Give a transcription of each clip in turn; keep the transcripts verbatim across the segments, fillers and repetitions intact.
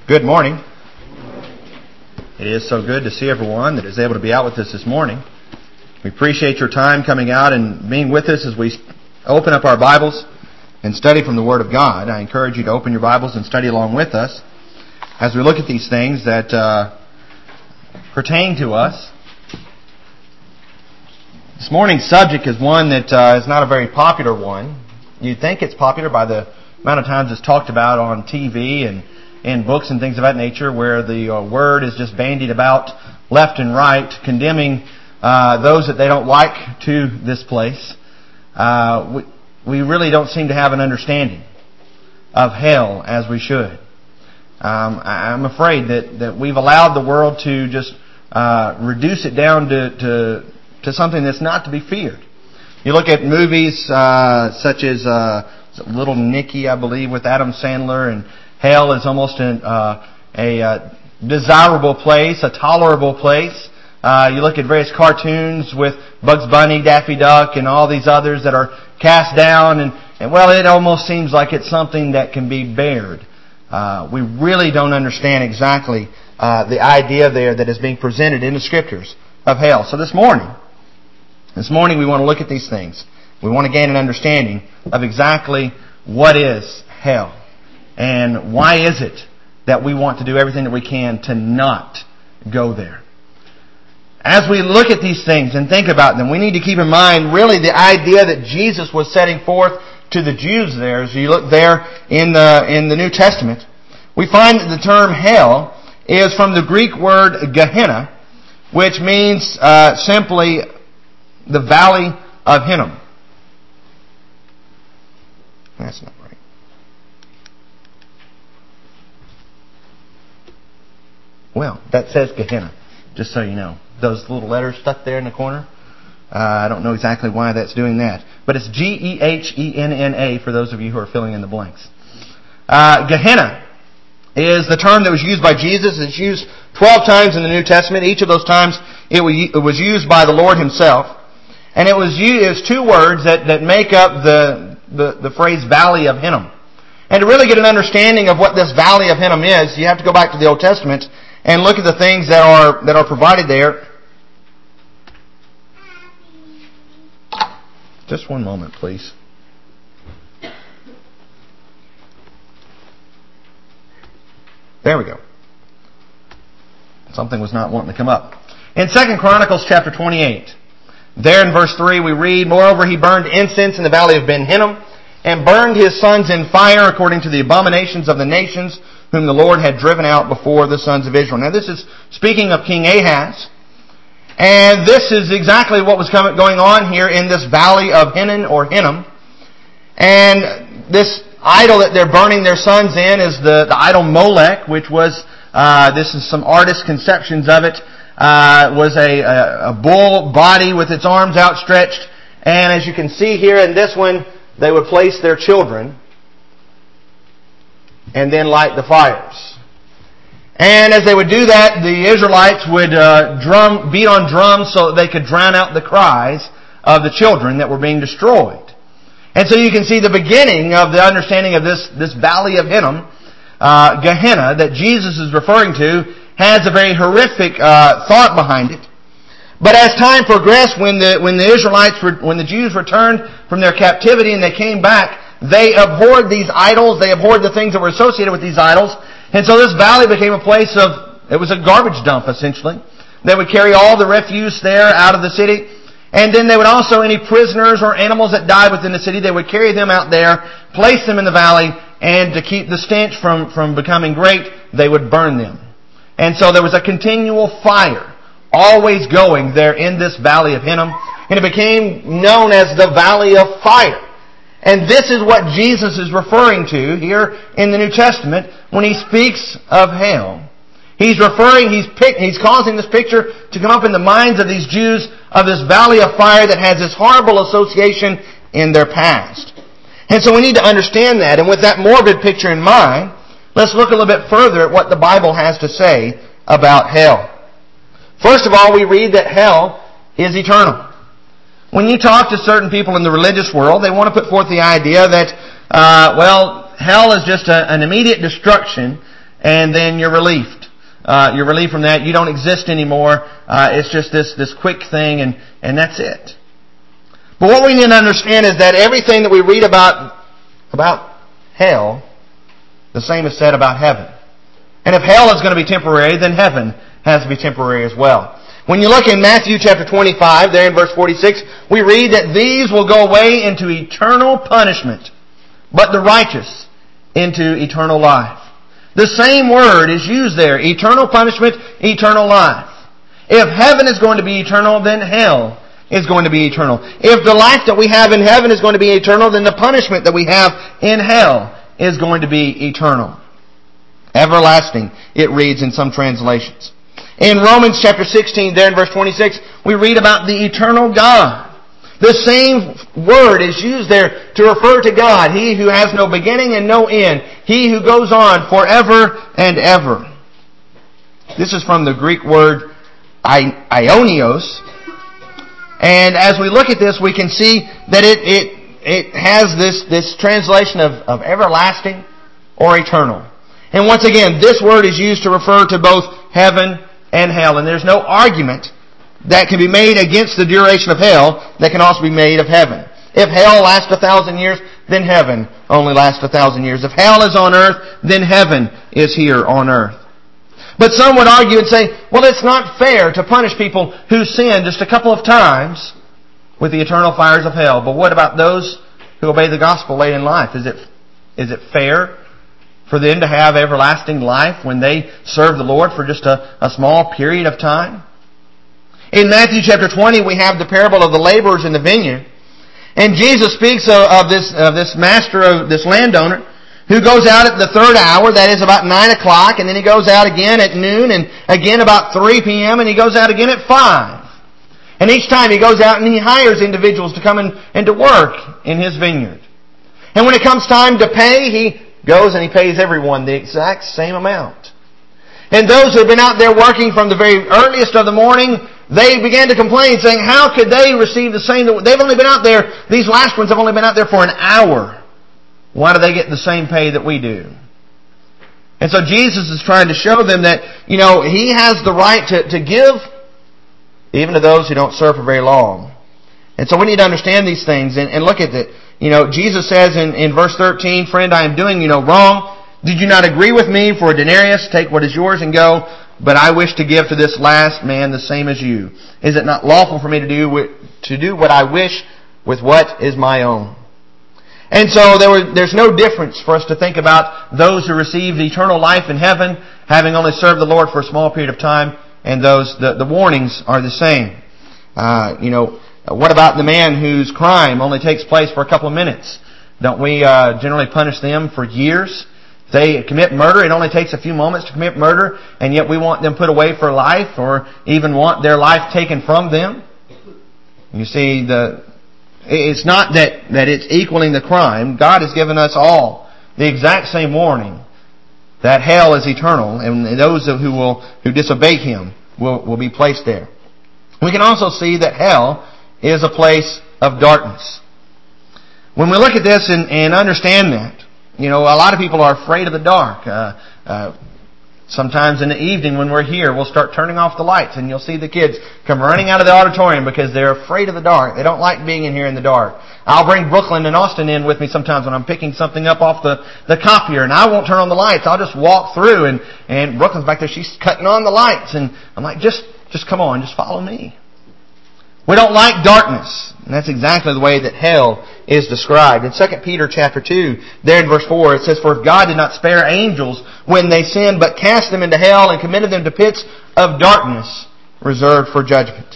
Good morning. It is so good to see everyone that is able to be out with us this morning. We appreciate your time coming out and being with us as we open up our Bibles and study from the Word of God. I encourage you to open your Bibles and study along with us as we look at these things that uh, pertain to us. This morning's subject is one that uh, is not a very popular one. You'd think it's popular by the amount of times it's talked about on T V and in books and things of that nature, where the uh, word is just bandied about left and right, condemning uh, those that they don't like to this place. Uh, we, we really don't seem to have an understanding of hell as we should. Um, I'm afraid that, that we've allowed the world to just uh, reduce it down to, to to something that's not to be feared. You look at movies uh, such as uh, Little Nicky, I believe, with Adam Sandler, and hell is almost an, uh, a uh, desirable place, a tolerable place. Uh, you look at various cartoons with Bugs Bunny, Daffy Duck, and all these others that are cast down, and, and well, it almost seems like it's something that can be bared. Uh, we really don't understand exactly uh, the idea there that is being presented in the Scriptures of hell. So this morning, this morning we want to look at these things. We want to gain an understanding of exactly what is hell. And why is it that we want to do everything that we can to not go there? As we look at these things and think about them, we need to keep in mind really the idea that Jesus was setting forth to the Jews there. As you look there in the, in the New Testament, we find that the term hell is from the Greek word Gehenna, which means uh, simply the valley of Hinnom. That's not right. Well, that says Gehenna, just so you know. Those little letters stuck there in the corner, uh, I don't know exactly why that's doing that. But it's G E H E N N A for those of you who are filling in the blanks. Uh, Gehenna is the term that was used by Jesus. It's used twelve times in the New Testament. Each of those times it was used by the Lord Himself. And it was used, it was two words that, that make up the, the, the phrase Valley of Hinnom. And to really get an understanding of what this Valley of Hinnom is, you have to go back to the Old Testament and look at the things that are that are provided there. Just one moment, please. There we go. Something was not wanting to come up. In Second Chronicles chapter twenty-eight, there in verse three we read, "Moreover he burned incense in the valley of Ben Hinnom, and burned his sons in fire according to the abominations of the nations whom the Lord had driven out before the sons of Israel." Now this is speaking of King Ahaz. And this is exactly what was coming, going on here in this valley of Hinnom or Hinnom. And this idol that they're burning their sons in is the, the idol Molech, which was, uh, this is some artist conceptions of it, uh, was a, a, a bull body with its arms outstretched. And as you can see here in this one, they would place their children and then light the fires. And as they would do that, the Israelites would uh, drum, beat on drums so that they could drown out the cries of the children that were being destroyed. And so you can see the beginning of the understanding of this, this valley of Hinnom, uh, Gehenna, that Jesus is referring to, has a very horrific uh, thought behind it. But as time progressed, when the when the Israelites, were, when the Jews returned from their captivity and they came back, they abhorred these idols. They abhorred the things that were associated with these idols. And so this valley became a place of, it was a garbage dump essentially. They would carry all the refuse there out of the city. And then they would also, any prisoners or animals that died within the city, they would carry them out there, place them in the valley, and to keep the stench from, from becoming great, they would burn them. And so there was a continual fire always going there in this valley of Hinnom. And it became known as the Valley of Fire. And this is what Jesus is referring to here in the New Testament when He speaks of hell. He's referring, he's pick, he's causing this picture to come up in the minds of these Jews of this valley of fire that has this horrible association in their past. And so we need to understand that. And with that morbid picture in mind, let's look a little bit further at what the Bible has to say about hell. First of all, we read that hell is eternal. When you talk to certain people in the religious world, they want to put forth the idea that, uh, well, hell is just a, an immediate destruction, and then you're relieved. Uh, you're relieved from that. You don't exist anymore. Uh, it's just this, this quick thing, and, and that's it. But what we need to understand is that everything that we read about, about hell, the same is said about heaven. And if hell is going to be temporary, then heaven has to be temporary as well. When you look in Matthew chapter twenty-five, there in verse forty-six, we read that these will go away into eternal punishment, but the righteous into eternal life. The same word is used there, eternal punishment, eternal life. If heaven is going to be eternal, then hell is going to be eternal. If the life that we have in heaven is going to be eternal, then the punishment that we have in hell is going to be eternal. Everlasting, it reads in some translations. In Romans chapter sixteen, there in verse twenty-six, we read about the eternal God. The same word is used there to refer to God, He who has no beginning and no end, He who goes on forever and ever. This is from the Greek word aionios. And as we look at this, we can see that it it, it has this, this translation of, of everlasting or eternal. And once again, this word is used to refer to both heaven and hell. And there's no argument that can be made against the duration of hell that can also be made of heaven. If hell lasts a thousand years, then heaven only lasts a thousand years. If hell is on earth, then heaven is here on earth. But some would argue and say, well, it's not fair to punish people who sin just a couple of times with the eternal fires of hell. But what about those who obey the gospel late in life? Is it, is it fair for them to have everlasting life when they serve the Lord for just a, a small period of time? In Matthew chapter twenty, we have the parable of the laborers in the vineyard. And Jesus speaks of, of this of this master, of this landowner, who goes out at the third hour, that is about nine o'clock, and then he goes out again at noon, and again about three p.m., and he goes out again at five. And each time he goes out and he hires individuals to come in, and to work in his vineyard. And when it comes time to pay, he goes and he pays everyone the exact same amount. And those who have been out there working from the very earliest of the morning, they began to complain, saying, how could they receive the same? They've only been out there, these last ones have only been out there for an hour. Why do they get the same pay that we do? And so Jesus is trying to show them that, you know, He has the right to, to give even to those who don't serve for very long. And so we need to understand these things and, and look at it. You know, Jesus says in, in verse thirteen, friend, I am doing you no wrong. Did you not agree with me for a denarius? Take what is yours and go. But I wish to give to this last man the same as you. Is it not lawful for me to do to do what I wish with what is my own? And so there were, there's no difference for us to think about those who received eternal life in heaven, having only served the Lord for a small period of time, and those, the, the warnings are the same. Uh, you know, what about the man whose crime only takes place for a couple of minutes? Don't we uh, generally punish them for years? If they commit murder, it only takes a few moments to commit murder, and yet we want them put away for life, or even want their life taken from them. You see, the it's not that, that it's equaling the crime. God has given us all the exact same warning that hell is eternal, and those who will who disobey Him will, will be placed there. We can also see that hell is a place of darkness. When we look at this and, and understand that, you know, a lot of people are afraid of the dark. Uh, uh, sometimes in the evening when we're here, we'll start turning off the lights, and you'll see the kids come running out of the auditorium because they're afraid of the dark. They don't like being in here in the dark. I'll bring Brooklyn and Austin in with me sometimes when I'm picking something up off the, the copier, and I won't turn on the lights. I'll just walk through, and, and Brooklyn's back there. She's cutting on the lights, and I'm like, just, just come on, just follow me. We don't like darkness. And that's exactly the way that hell is described. In Second Peter chapter two, there in verse four, it says, for if God did not spare angels when they sinned, but cast them into hell and committed them to pits of darkness reserved for judgment.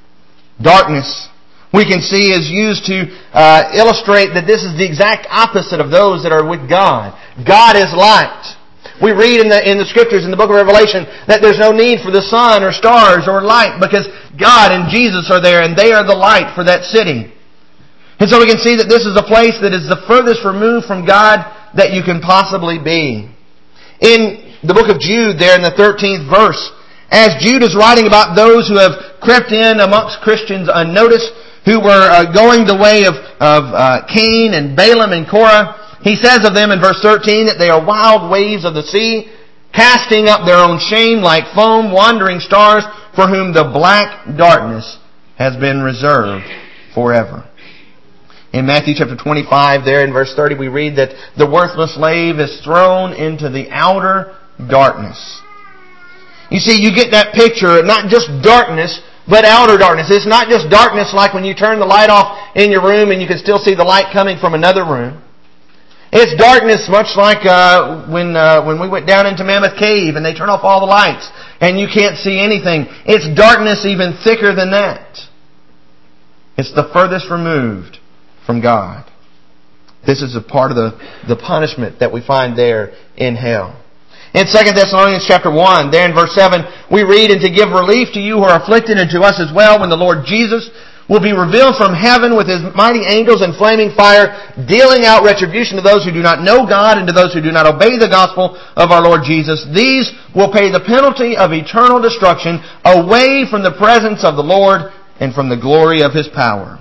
Darkness, we can see, is used to uh, illustrate that this is the exact opposite of those that are with God. God is light. We read in the in the Scriptures, in the book of Revelation, that there's no need for the sun or stars or light because God and Jesus are there and they are the light for that city. And so we can see that this is a place that is the furthest removed from God that you can possibly be. In the book of Jude, there in the thirteenth verse, as Jude is writing about those who have crept in amongst Christians unnoticed, who were uh, going the way of, of uh, Cain and Balaam and Korah, he says of them in verse thirteen that they are wild waves of the sea, casting up their own shame like foam, wandering stars, for whom the black darkness has been reserved forever. In Matthew chapter twenty-five, there in verse thirty, we read that the worthless slave is thrown into the outer darkness. You see, you get that picture, not just darkness, but outer darkness. It's not just darkness like when you turn the light off in your room and you can still see the light coming from another room. It's darkness much like uh, when uh, when we went down into Mammoth Cave and they turn off all the lights and you can't see anything. It's darkness even thicker than that. It's the furthest removed from God. This is a part of the, the punishment that we find there in hell. In Second Thessalonians chapter one, there in verse seven, we read, "And to give relief to you who are afflicted, and to us as well, when the Lord Jesus will be revealed from heaven with His mighty angels in flaming fire, dealing out retribution to those who do not know God and to those who do not obey the gospel of our Lord Jesus. These will pay the penalty of eternal destruction away from the presence of the Lord and from the glory of His power."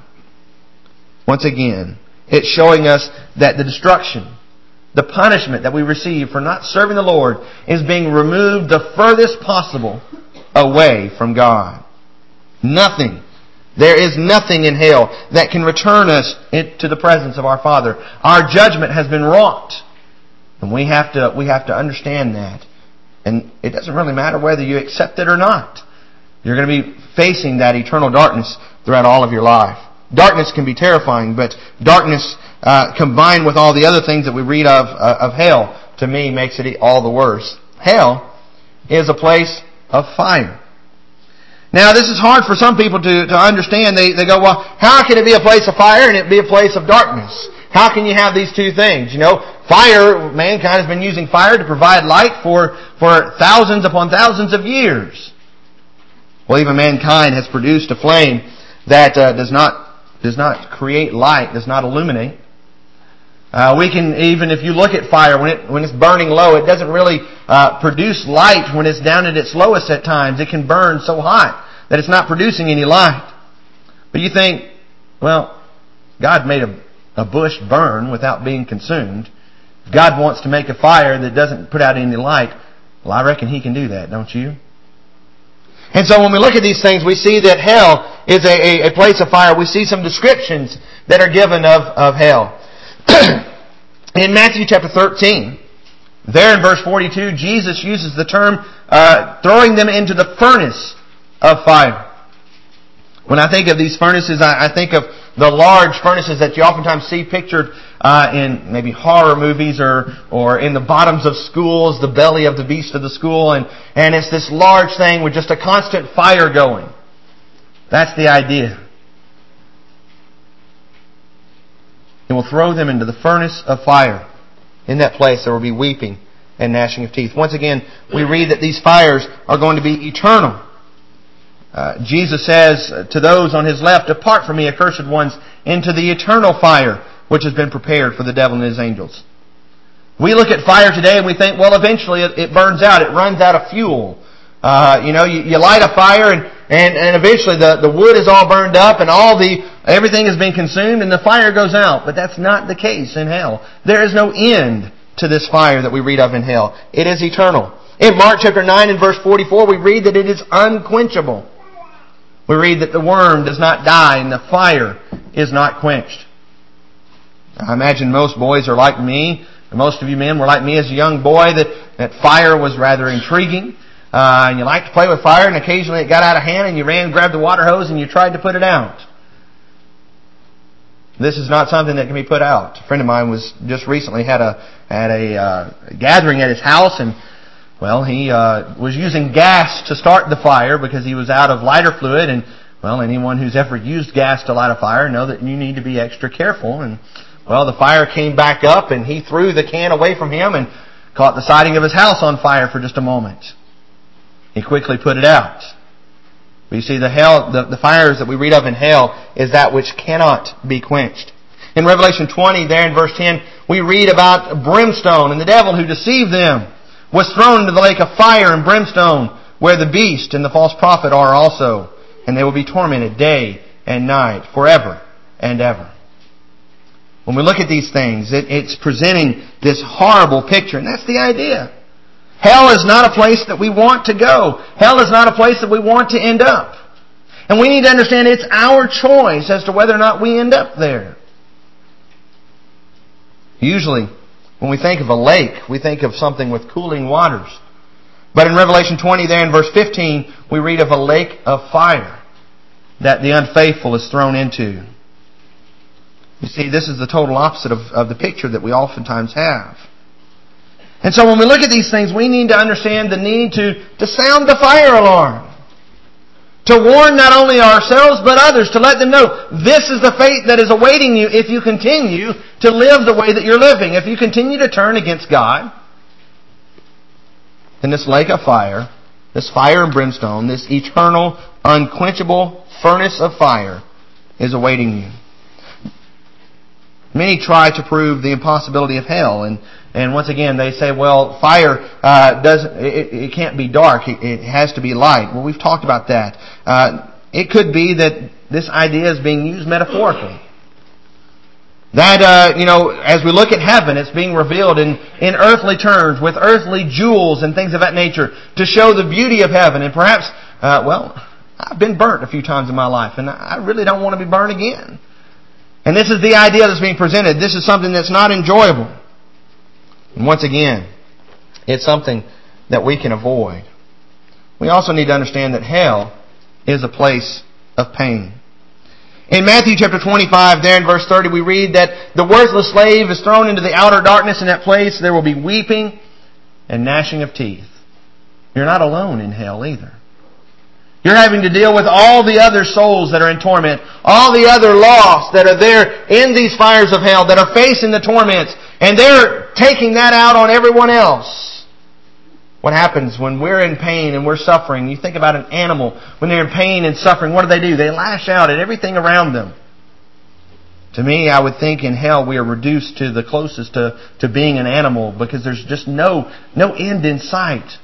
Once again, it's showing us that the destruction, the punishment that we receive for not serving the Lord, is being removed the furthest possible away from God. Nothing. There is nothing in hell that can return us into the presence of our Father. Our judgment has been wrought. And we have to, we have to understand that. And it doesn't really matter whether you accept it or not. You're going to be facing that eternal darkness throughout all of your life. Darkness can be terrifying, but darkness uh, combined with all the other things that we read of uh, of hell, to me, makes it all the worse. Hell is a place of fire. Now, this is hard for some people to, to understand. They, they go, well, how can it be a place of fire and it be a place of darkness? How can you have these two things? You know, fire, mankind has been using fire to provide light for, for thousands upon thousands of years. Well, even mankind has produced a flame that uh, does not does not create light, does not illuminate. Uh, we can, even if you look at fire, when it when it's burning low, it doesn't really uh, produce light when it's down at its lowest at times. It can burn so hot that it's not producing any light. But you think, well, God made a, a bush burn without being consumed. If God wants to make a fire that doesn't put out any light, well, I reckon He can do that, don't you? And so when we look at these things, we see that hell is a, a, a place of fire. We see some descriptions that are given of, of hell. In Matthew chapter thirteen, there in verse forty-two, Jesus uses the term uh, throwing them into the furnace of fire. When I think of these furnaces, I, I think of the large furnaces that you oftentimes see pictured uh, in maybe horror movies or or in the bottoms of schools, the belly of the beast of the school, and, and it's this large thing with just a constant fire going. That's the idea. It will throw them into the furnace of fire. In that place there will be weeping and gnashing of teeth. Once again, we read that these fires are going to be eternal. Uh, Jesus says to those on His left, "Depart from me, accursed ones, into the eternal fire which has been prepared for the devil and his angels." We look at fire today and we think, well, eventually it, it burns out. It runs out of fuel. Uh, you know, you, you light a fire and, and, and eventually the, the wood is all burned up and all the everything has been consumed and the fire goes out. But that's not the case in hell. There is no end to this fire that we read of in hell. It is eternal. In Mark chapter nine and verse forty-four, we read that it is unquenchable. We read that the worm does not die and the fire is not quenched. I imagine most boys are like me, and most of you men were like me as a young boy, that, that fire was rather intriguing. Uh, and you liked to play with fire, and occasionally it got out of hand and you ran and grabbed the water hose and you tried to put it out. This is not something that can be put out. A friend of mine was just recently had a had a uh, gathering at his house, and well, he uh, was using gas to start the fire because he was out of lighter fluid. And well, anyone who's ever used gas to light a fire know that you need to be extra careful. And well, the fire came back up, and he threw the can away from him and caught the siding of his house on fire for just a moment. He quickly put it out. But you see, the hell, the, the fires that we read of in hell is that which cannot be quenched. In Revelation twenty, there in verse ten, we read about brimstone, and the devil who deceived them was thrown into the lake of fire and brimstone, where the beast and the false prophet are also, and they will be tormented day and night, forever and ever. When we look at these things, it, it's presenting this horrible picture, and that's the idea. Hell is not a place that we want to go. Hell is not a place that we want to end up. And we need to understand it's our choice as to whether or not we end up there. Usually, when we think of a lake, we think of something with cooling waters. But in Revelation twenty there in verse fifteen, we read of a lake of fire that the unfaithful is thrown into. You see, this is the total opposite of, of the picture that we oftentimes have. And so when we look at these things, we need to understand the need to, to sound the fire alarm. To warn not only ourselves, but others, to let them know this is the fate that is awaiting you if you continue to live the way that you're living. If you continue to turn against God, then this lake of fire, this fire and brimstone, this eternal, unquenchable furnace of fire is awaiting you. Many try to prove the impossibility of hell, and and once again they say, well, fire uh, doesn't it, it can't be dark; it, it has to be light. Well, we've talked about that. Uh, it could be that this idea is being used metaphorically. That uh, you know, as we look at heaven, it's being revealed in in earthly terms with earthly jewels and things of that nature to show the beauty of heaven. And perhaps, uh, well, I've been burnt a few times in my life, and I really don't want to be burnt again. And this is the idea that's being presented. This is something that's not enjoyable. And once again, it's something that we can avoid. We also need to understand that hell is a place of pain. In Matthew chapter twenty-five, there in verse thirty, we read that the worthless slave is thrown into the outer darkness. In that place there will be weeping and gnashing of teeth. You're not alone in hell either. You're having to deal with all the other souls that are in torment, all the other lost that are there in these fires of hell, that are facing the torments, and they're taking that out on everyone else. What happens when we're in pain and we're suffering? You think about an animal. When they're in pain and suffering, what do they do? They lash out at everything around them. To me, I would think in hell we are reduced to the closest to, to being an animal, because there's just no, no end in sight.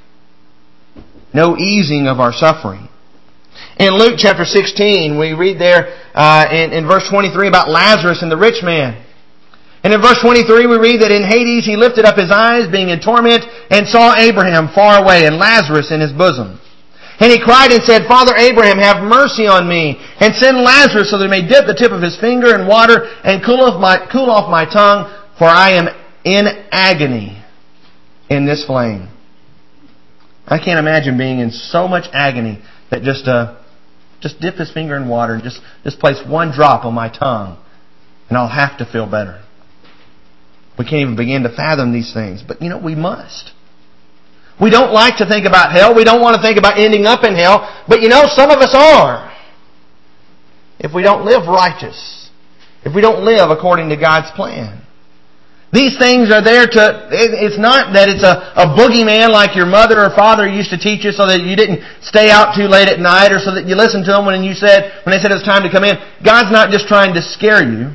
No easing of our suffering. In Luke chapter sixteen, we read there uh, in, in verse twenty-three about Lazarus and the rich man. And in verse twenty-three we read that in Hades he lifted up his eyes, being in torment, and saw Abraham far away and Lazarus in his bosom. And he cried and said, Father Abraham, have mercy on me, and send Lazarus so that he may dip the tip of his finger in water and cool off my, cool off my tongue, for I am in agony in this flame. I can't imagine being in so much agony that just uh, just dip his finger in water and just, just place one drop on my tongue, and I'll have to feel better. We can't even begin to fathom these things. But you know, we must. We don't like to think about hell. We don't want to think about ending up in hell. But you know, some of us are. If we don't live righteous. If we don't live according to God's plan. These things are there to, it's not that it's a, a boogeyman like your mother or father used to teach you so that you didn't stay out too late at night, or so that you listened to them when you said, when they said it was time to come in. God's not just trying to scare you.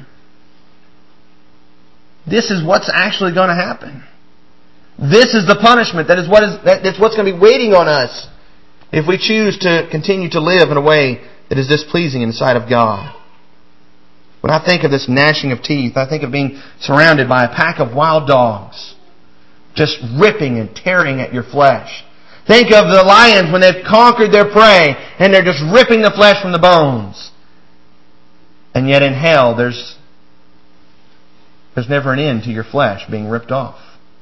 This is what's actually going to happen. This is the punishment. That is what is, that's what's going to be waiting on us if we choose to continue to live in a way that is displeasing in the sight of God. When I think of this gnashing of teeth, I think of being surrounded by a pack of wild dogs, just ripping and tearing at your flesh. Think of the lions when they've conquered their prey and they're just ripping the flesh from the bones. And yet in hell, there's there's never an end to your flesh being ripped off.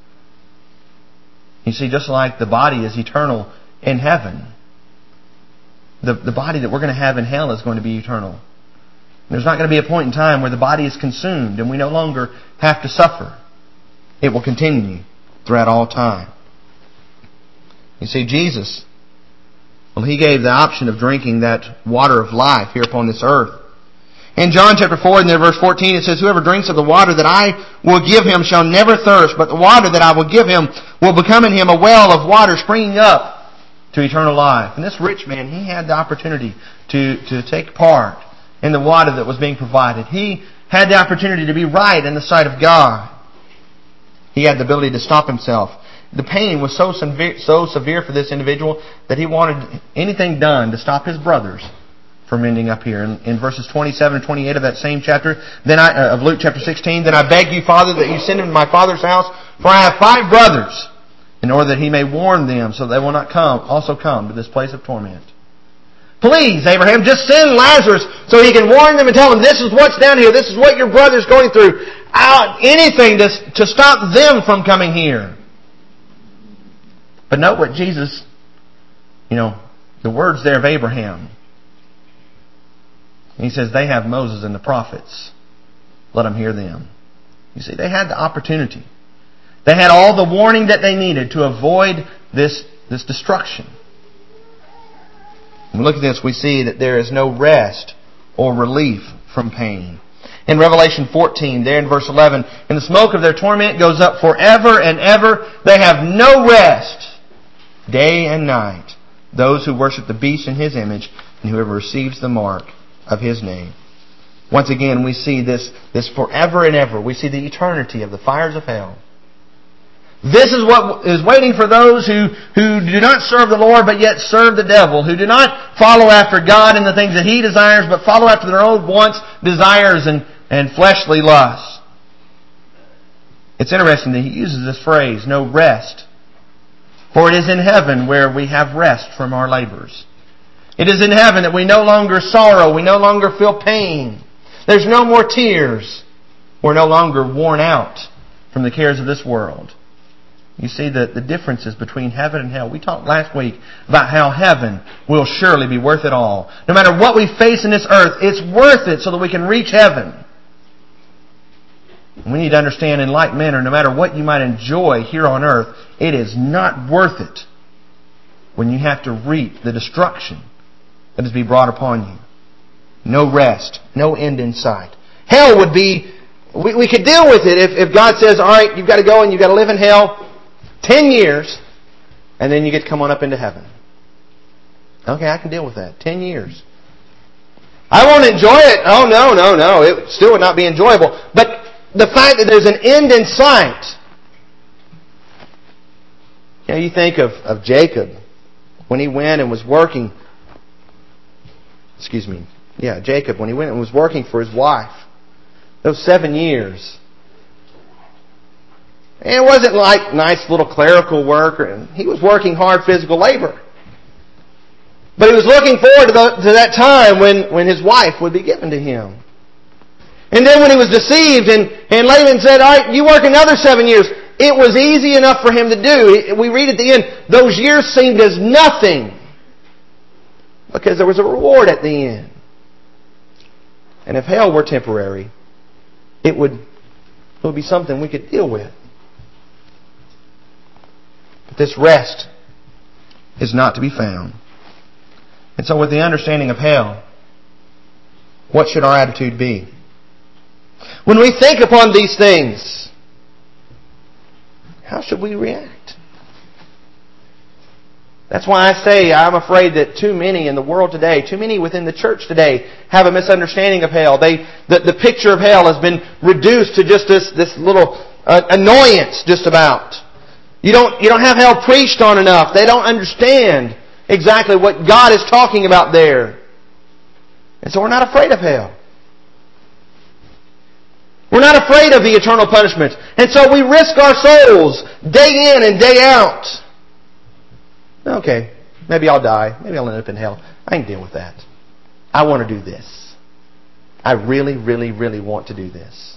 You see, just like the body is eternal in heaven, the, the body that we're going to have in hell is going to be eternal. There's not going to be a point in time where the body is consumed and we no longer have to suffer. It will continue throughout all time. You see, Jesus, well, He gave the option of drinking that water of life here upon this earth. In John chapter four and then verse fourteen, it says, Whoever drinks of the water that I will give him shall never thirst, but the water that I will give him will become in him a well of water springing up to eternal life. And this rich man, he had the opportunity to, to take part in the water that was being provided. He had the opportunity to be right in the sight of God. He had the ability to stop himself. The pain was so severe, so severe for this individual that he wanted anything done to stop his brothers from ending up here. In, in verses twenty-seven and twenty-eight of that same chapter, then I, uh, of Luke chapter sixteen, Then I beg you, Father, that you send him to my father's house, for I have five brothers. in order that He may warn them so they will not come, also come to this place of torment. Please, Abraham, just send Lazarus so he can warn them and tell them this is what's down here. This is what your brother's going through. Out, anything to, to stop them from coming here. But note what Jesus, you know, the words there of Abraham. He says, they have Moses and the prophets. Let them hear them. You see, they had the opportunity. They had all the warning that they needed to avoid this, this destruction. When we look at this, we see that there is no rest or relief from pain. In Revelation fourteen, there in verse eleven, and the smoke of their torment goes up forever and ever. They have no rest, day and night, those who worship the beast in his image and whoever receives the mark of his name. Once again, we see this, this forever and ever. We see the eternity of the fires of hell. This is what is waiting for those who, who do not serve the Lord but yet serve the devil, who do not follow after God and the things that He desires, but follow after their own wants, desires, and, and fleshly lusts. It's interesting that He uses this phrase, no rest. For it is in heaven where we have rest from our labors. It is in heaven that we no longer sorrow, we no longer feel pain. There's no more tears. We're no longer worn out from the cares of this world. You see the, the differences between heaven and hell. We talked last week about how heaven will surely be worth it all. No matter what we face in this earth, it's worth it so that we can reach heaven. We need to understand in like manner, no matter what you might enjoy here on earth, it is not worth it when you have to reap the destruction that is to be brought upon you. No rest, no end in sight. Hell would be, we, we could deal with it if, if God says, all right, you've got to go and you've got to live in hell ten years, and then you get to come on up into heaven. Okay, I can deal with that. Ten years. I won't enjoy it. Oh, no, no, no. It still would not be enjoyable. But the fact that there's an end in sight. You know, you think of, of Jacob when he went and was working. Excuse me. Yeah, Jacob, when he went and was working for his wife. Those seven years. And it wasn't like nice little clerical work. He was working hard physical labor. But he was looking forward to, the, to that time when, when his wife would be given to him. And then when he was deceived and, and Laban said, all right, you work another seven years. It was easy enough for him to do. We read at the end, those years seemed as nothing. Because there was a reward at the end. And if hell were temporary, it would, it would be something we could deal with. But this rest is not to be found. And so with the understanding of hell, what should our attitude be? When we think upon these things, how should we react? That's why I say I'm afraid that too many in the world today, too many within the church today, have a misunderstanding of hell. They, the, the picture of hell has been reduced to just this, this little uh, annoyance just about. You don't, you don't have hell preached on enough. They don't understand exactly what God is talking about there. And so we're not afraid of hell. We're not afraid of the eternal punishment. And so we risk our souls day in and day out. Okay, maybe I'll die. Maybe I'll end up in hell. I can deal with that. I want to do this. I really, really, really want to do this.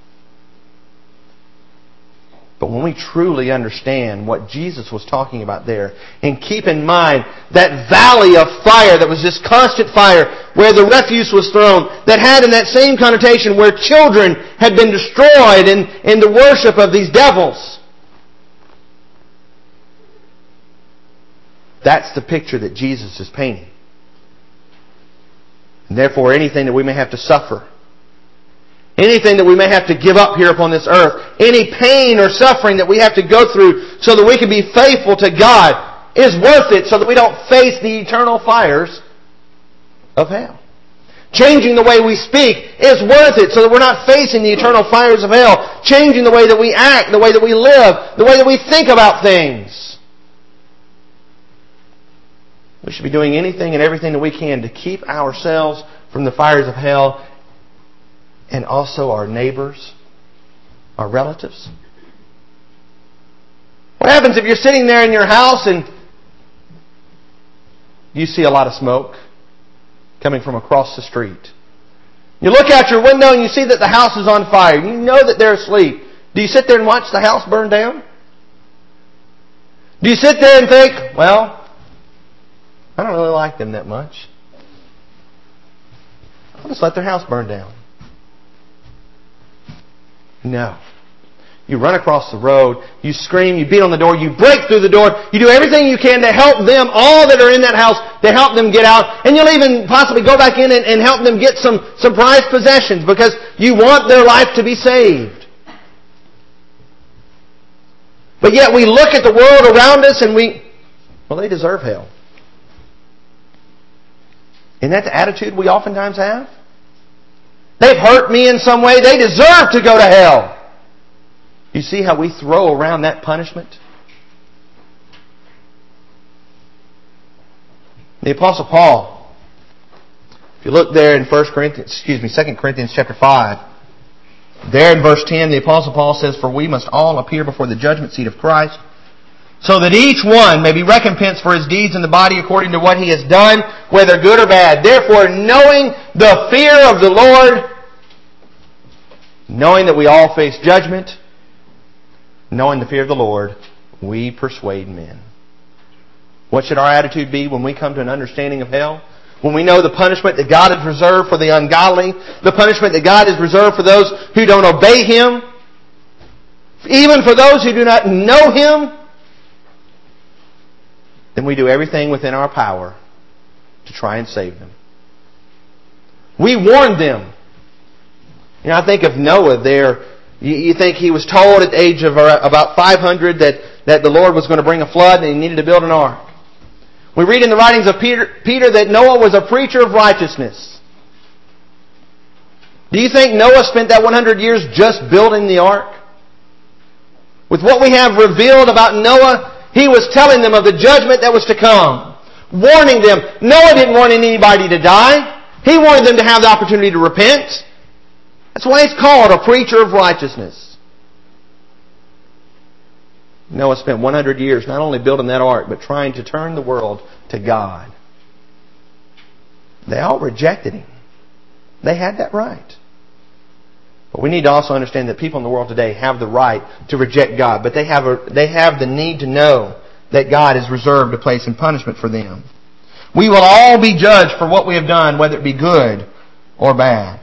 But when we truly understand what Jesus was talking about there, and keep in mind that valley of fire that was just constant fire, where the refuse was thrown, that had in that same connotation where children had been destroyed in, in the worship of these devils. That's the picture that Jesus is painting. And therefore, anything that we may have to suffer, anything that we may have to give up here upon this earth, any pain or suffering that we have to go through so that we can be faithful to God is worth it so that we don't face the eternal fires of hell. Changing the way we speak is worth it so that we're not facing the eternal fires of hell. Changing the way that we act, the way that we live, the way that we think about things. We should be doing anything and everything that we can to keep ourselves from the fires of hell, and also our neighbors, our relatives. What happens if you're sitting there in your house and you see a lot of smoke coming from across the street? You look out your window and you see that the house is on fire. You know that they're asleep. Do you sit there and watch the house burn down? Do you sit there and think, well, I don't really like them that much. I'll just let their house burn down. No. You run across the road, you scream, you beat on the door, you break through the door, you do everything you can to help them, all that are in that house, to help them get out. And you'll even possibly go back in and, and help them get some, some prized possessions because you want their life to be saved. But yet we look at the world around us and we, well, they deserve hell. Isn't that the attitude we oftentimes have? They've hurt me in some way. They deserve to go to hell. You see how we throw around that punishment? The Apostle Paul, if you look there in First Corinthians, excuse me, Second Corinthians chapter five, there in verse ten, the Apostle Paul says, "For we must all appear before the judgment seat of Christ, so that each one may be recompensed for his deeds in the body according to what he has done, whether good or bad. Therefore, knowing the fear of the Lord," knowing that we all face judgment, knowing the fear of the Lord, we persuade men. What should our attitude be when we come to an understanding of hell? When we know the punishment that God has reserved for the ungodly, the punishment that God has reserved for those who don't obey Him, even for those who do not know Him, then we do everything within our power to try and save them. We warned them. You know, I think of Noah there. You, you think he was told at the age of about five hundred that, that the Lord was going to bring a flood and he needed to build an ark. We read in the writings of Peter, Peter that Noah was a preacher of righteousness. Do you think Noah spent that one hundred years just building the ark? With what we have revealed about Noah, he was telling them of the judgment that was to come. Warning them. Noah didn't want anybody to die. He wanted them to have the opportunity to repent. That's why he's called a preacher of righteousness. Noah spent one hundred years not only building that ark, but trying to turn the world to God. They all rejected him. They had that right. But we need to also understand that people in the world today have the right to reject God. But they have a, they have the need to know that God has reserved a place in punishment for them. We will all be judged for what we have done, whether it be good or bad.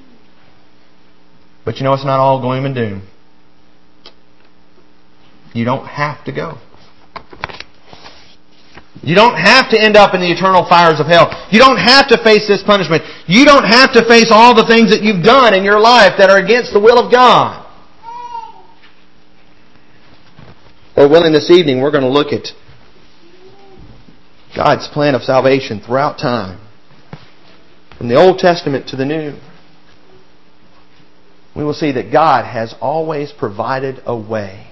But you know, it's not all gloom and doom. You don't have to go. You don't have to end up in the eternal fires of hell. You don't have to face this punishment. You don't have to face all the things that you've done in your life that are against the will of God. Lord willing, this evening we're going to look at God's plan of salvation throughout time. From the Old Testament to the New. We will see that God has always provided a way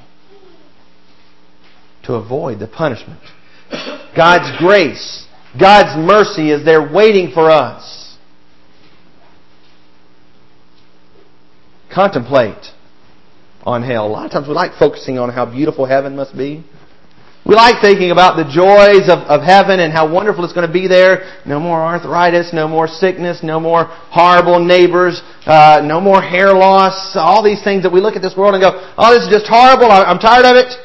to avoid the punishment. God's grace, God's mercy is there waiting for us. Contemplate on hell. A lot of times we like focusing on how beautiful heaven must be. We like thinking about the joys of, of heaven and how wonderful it's going to be there. No more arthritis, no more sickness, no more horrible neighbors, uh, no more hair loss. All these things that we look at this world and go, oh, this is just horrible. I'm tired of it.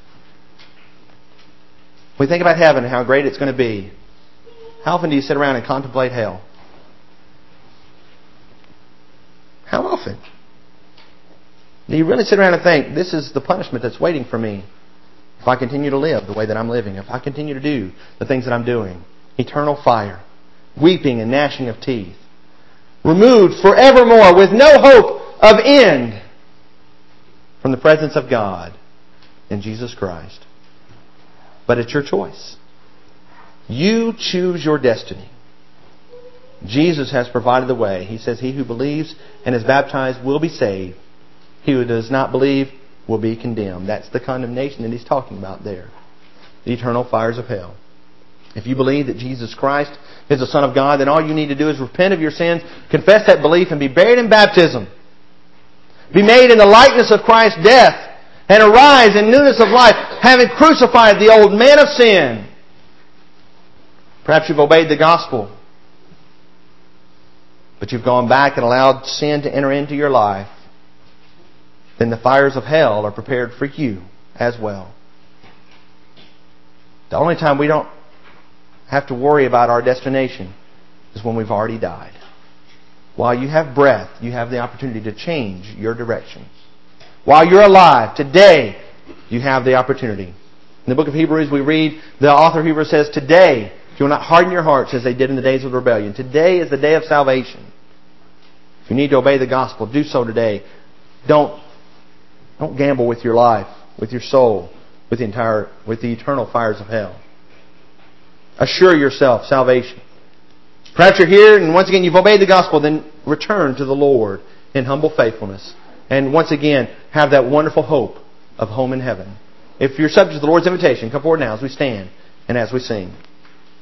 We think about heaven and how great it's going to be. How often do you sit around and contemplate hell? How often? Do you really sit around and think, this is the punishment that's waiting for me if I continue to live the way that I'm living, if I continue to do the things that I'm doing? Eternal fire, weeping and gnashing of teeth, removed forevermore with no hope of end from the presence of God in Jesus Christ. But it's your choice. You choose your destiny. Jesus has provided the way. He says, he who believes and is baptized will be saved. He who does not believe will be condemned. That's the condemnation that he's talking about there. The eternal fires of hell. If you believe that Jesus Christ is the Son of God, then all you need to do is repent of your sins, confess that belief, and be buried in baptism. Be made in the likeness of Christ's death, and arise in newness of life, having crucified the old man of sin. Perhaps you've obeyed the gospel, but you've gone back and allowed sin to enter into your life. Then the fires of hell are prepared for you as well. The only time we don't have to worry about our destination is when we've already died. While you have breath, you have the opportunity to change your direction. While you're alive, today, you have the opportunity. In the book of Hebrews, we read, the author of Hebrews says, today, if you will not harden your hearts as they did in the days of rebellion. Today is the day of salvation. If you need to obey the gospel, do so today. Don't, don't gamble with your life, with your soul, with the entire, with the eternal fires of hell. Assure yourself salvation. Perhaps you're here and once again you've obeyed the gospel, then return to the Lord in humble faithfulness. And once again, have that wonderful hope of home in heaven. If you're subject to the Lord's invitation, come forward now as we stand and as we sing.